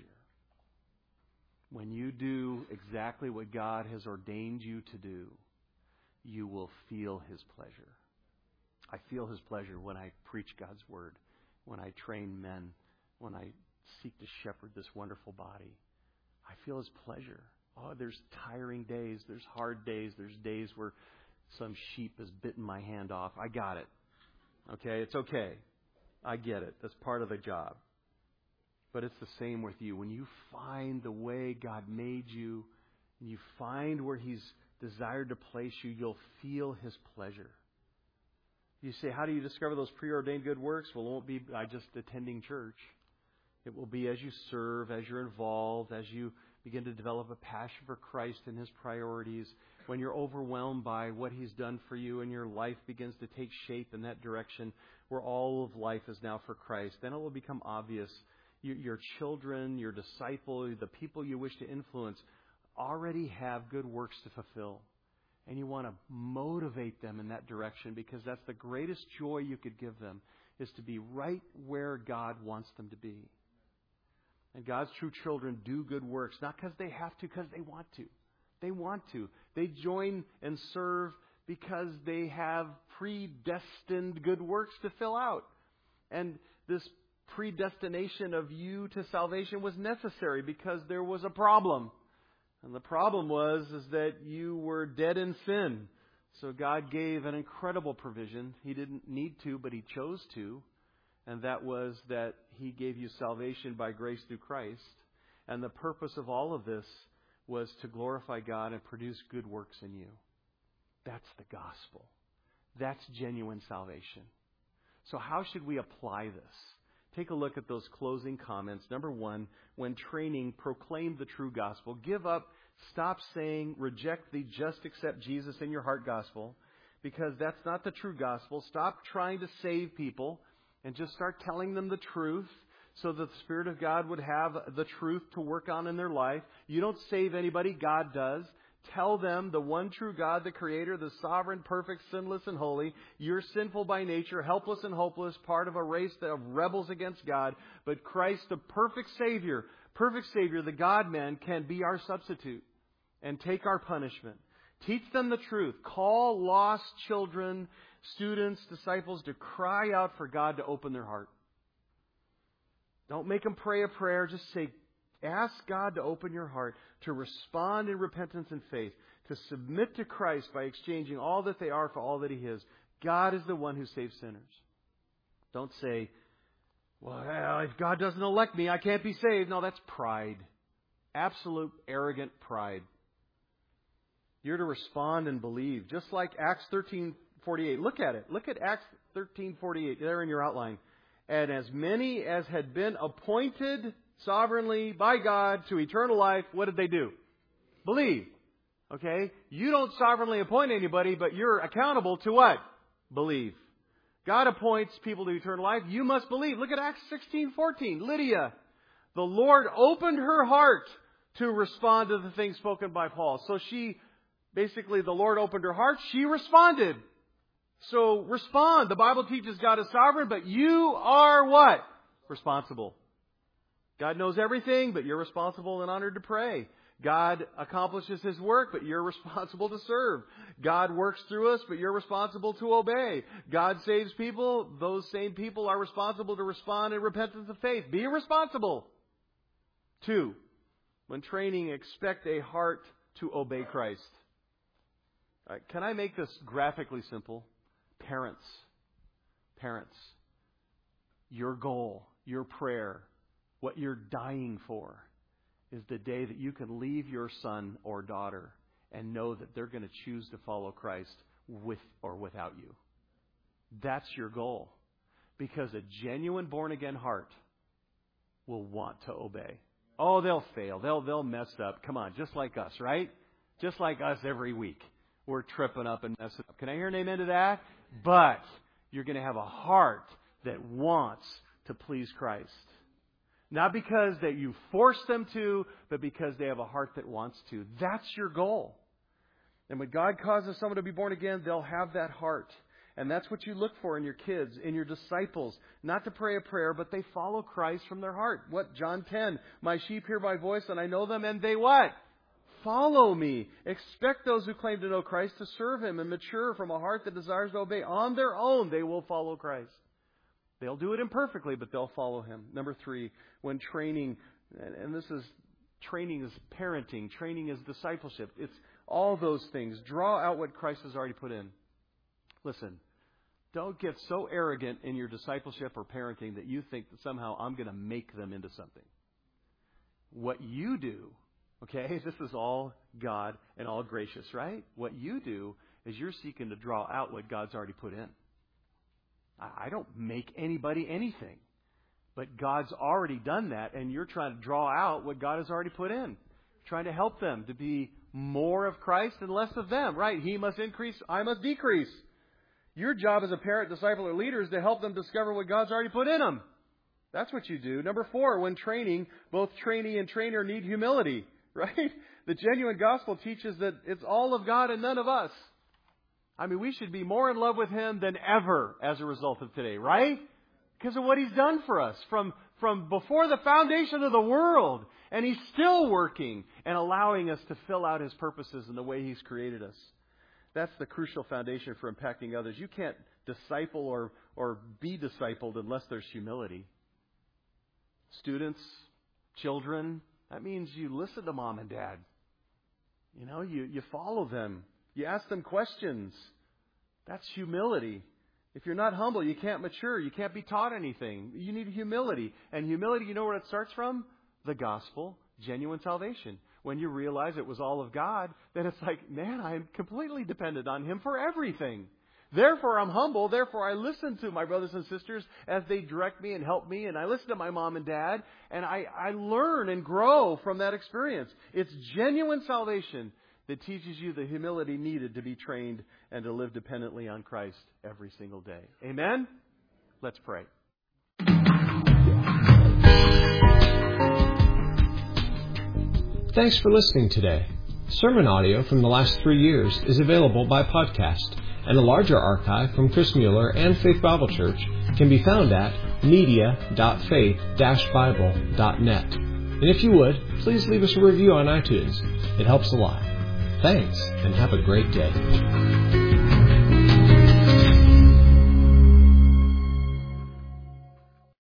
When you do exactly what God has ordained you to do, you will feel His pleasure. I feel His pleasure when I preach God's Word, when I train men, when I seek to shepherd this wonderful body. I feel His pleasure. Oh, there's tiring days. There's hard days. There's days where some sheep has bitten my hand off. I got it. Okay, it's okay. I get it. That's part of the job. But it's the same with you. When you find the way God made you, and you find where He's desired to place you, you'll feel His pleasure. You say, how do you discover those preordained good works? Well, it won't be by just attending church. It will be as you serve, as you're involved, as you begin to develop a passion for Christ and His priorities, when you're overwhelmed by what He's done for you and your life begins to take shape in that direction where all of life is now for Christ, then it will become obvious. You, your children, your disciple, the people you wish to influence already have good works to fulfill. And you want to motivate them in that direction because that's the greatest joy you could give them, is to be right where God wants them to be. And God's true children do good works, not because they have to, because they want to. They want to. They join and serve because they have predestined good works to fill out. And this predestination of you to salvation was necessary because there was a problem. And the problem was is that you were dead in sin. So God gave an incredible provision. He didn't need to, but He chose to. And that was that He gave you salvation by grace through Christ. And the purpose of all of this was to glorify God and produce good works in you. That's the gospel. That's genuine salvation. So how should we apply this? Take a look at those closing comments. Number one, when training, proclaim the true gospel. Give up, stop saying, reject the just accept Jesus in your heart gospel, because that's not the true gospel. Stop trying to save people and just start telling them the truth so that the Spirit of God would have the truth to work on in their life. You don't save anybody, God does. Tell them the one true God, the Creator, the sovereign, perfect, sinless, and holy. You're sinful by nature, helpless and hopeless, part of a race of rebels against God. But Christ, the perfect Savior, perfect Savior, the God-man, can be our substitute and take our punishment. Teach them the truth. Call lost children, students, disciples to cry out for God to open their heart. Don't make them pray a prayer. Just say, ask God to open your heart, to respond in repentance and faith, to submit to Christ by exchanging all that they are for all that He is. God is the one who saves sinners. Don't say, well, if God doesn't elect me, I can't be saved. No, that's pride. Absolute arrogant pride. You're to respond and believe. Just like Acts thirteen forty-eight. Look at it. Look at Acts thirteen forty-eight there in your outline. And as many as had been appointed sovereignly by God to eternal life, what did they do? Believe. Okay? You don't sovereignly appoint anybody, but you're accountable to what? Believe. God appoints people to eternal life. You must believe. Look at Acts sixteen fourteen. Lydia. The Lord opened her heart to respond to the things spoken by Paul. So she, basically, the Lord opened her heart. She responded. So respond. The Bible teaches God is sovereign, but you are what? Responsible. God knows everything, but you're responsible and honored to pray. God accomplishes His work, but you're responsible to serve. God works through us, but you're responsible to obey. God saves people. Those same people are responsible to respond in repentance of faith. Be responsible. Two, when training, expect a heart to obey Christ. All right, can I make this graphically simple? Parents, parents, your goal, your prayer, what you're dying for is the day that you can leave your son or daughter and know that they're going to choose to follow Christ with or without you. That's your goal. Because a genuine born-again heart will want to obey. Oh, they'll fail. They'll, they'll mess up. Come on, just like us, right? Just like us every week. We're tripping up and messing up. Can I hear an amen to that? But you're going to have a heart that wants to please Christ. Not because that you force them to, but because they have a heart that wants to. That's your goal. And when God causes someone to be born again, they'll have that heart. And that's what you look for in your kids, in your disciples. Not to pray a prayer, but they follow Christ from their heart. What? John ten. My sheep hear my voice, and I know them, and they what? Follow me. Expect those who claim to know Christ to serve Him and mature from a heart that desires to obey. On their own, they will follow Christ. They'll do it imperfectly, but they'll follow Him. Number three, when training, and this is, training is parenting, training is discipleship. It's all those things. Draw out what Christ has already put in. Listen, Don't get so arrogant in your discipleship or parenting that you think that somehow I'm going to make them into something. What you do, okay, this is all God and all gracious, right? What you do is you're seeking to draw out what God's already put in. I don't make anybody anything. But God's already done that, and you're trying to draw out what God has already put in. Trying to help them to be more of Christ and less of them, right? He must increase, I must decrease. Your job as a parent, disciple, or leader is to help them discover what God's already put in them. That's what you do. Number four, when training, both trainee and trainer need humility, right? The genuine gospel teaches that it's all of God and none of us. I mean, we should be more in love with Him than ever as a result of today, right? Because of what He's done for us from, from before the foundation of the world. And He's still working and allowing us to fill out His purposes in the way He's created us. That's the crucial foundation for impacting others. You can't disciple or, or be discipled unless there's humility. Students, children, that means you listen to mom and dad. You know, you, you follow them. You ask them questions. That's humility. If you're not humble, you can't mature. You can't be taught anything. You need humility. And humility, you know where it starts from? The gospel, genuine salvation. When you realize it was all of God, then it's like, man, I'm completely dependent on Him for everything. Therefore, I'm humble. Therefore, I listen to my brothers and sisters as they direct me and help me. And I listen to my mom and dad. And I, I learn and grow from that experience. It's genuine salvation that teaches you the humility needed to be trained and to live dependently on Christ every single day. Amen? Let's pray. Thanks for listening today. Sermon audio from the last three years is available by podcast, and a larger archive from Chris Mueller and Faith Bible Church can be found at media dot faith dash bible dot net. And if you would, please leave us a review on iTunes. It helps a lot. Thanks, and have a great day.